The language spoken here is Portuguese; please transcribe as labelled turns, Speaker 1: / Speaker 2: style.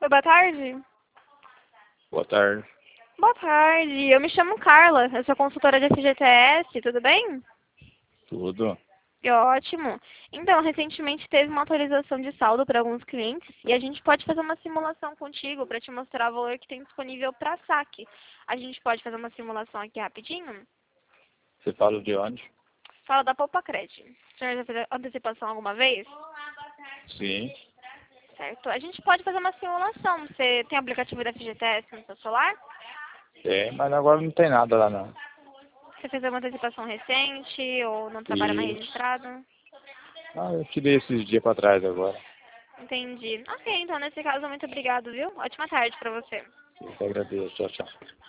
Speaker 1: boa tarde.
Speaker 2: Boa tarde.
Speaker 1: Boa tarde, eu me chamo Carla, eu sou consultora de FGTS, tudo bem?
Speaker 2: Tudo.
Speaker 1: Que ótimo. Então, recentemente teve uma atualização de saldo para alguns clientes e a gente pode fazer uma simulação contigo para te mostrar o valor que tem disponível para saque. A gente pode fazer uma simulação aqui rapidinho?
Speaker 2: Você fala de onde?
Speaker 1: Fala da Poupa Cred. O senhor já fez antecipação alguma vez?
Speaker 2: Sim.
Speaker 1: Certo. A gente pode fazer uma simulação. Você tem aplicativo da FGTS no seu celular?
Speaker 2: Tem, mas agora não tem nada lá não.
Speaker 1: Você fez uma antecipação recente ou não trabalha mais
Speaker 2: Isso.
Speaker 1: registrado?
Speaker 2: Ah, eu tirei esses dias pra trás agora.
Speaker 1: Entendi. Ok, então nesse caso, muito obrigado, viu? Ótima tarde para você.
Speaker 2: Eu que agradeço. Tchau, tchau.